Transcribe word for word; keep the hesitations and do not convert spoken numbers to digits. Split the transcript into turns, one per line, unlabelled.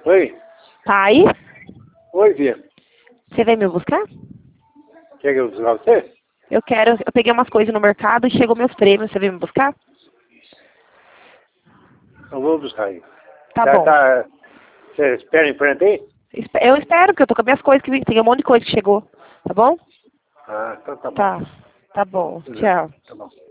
Oi?
Pai,
Oi, Via.
você vem me buscar?
Quer que eu buscar você?
Eu quero, eu peguei umas coisas no mercado e chegou meus prêmios, você vem me buscar?
Eu vou buscar aí.
Tá
Tá,
bom.
tá, você espera em frente aí?
Espe- Eu espero, porque eu tô com as minhas coisas, que vem- tem um monte de coisa que chegou, tá bom?
Ah, então tá bom.
Tá, tá bom,
Uhum.
tchau.
Tá bom.